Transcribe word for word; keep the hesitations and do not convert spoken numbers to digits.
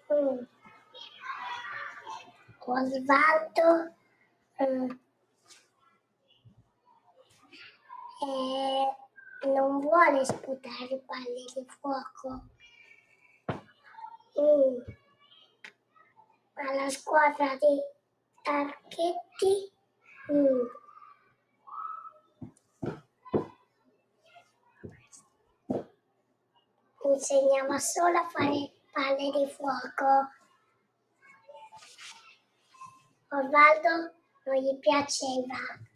Mm. Osvaldo mm, eh, non vuole sputare palle di fuoco. Mm. Alla squadra di Tarchetti mm. insegnava solo a fare palle di fuoco. Osvaldo non gli piaceva.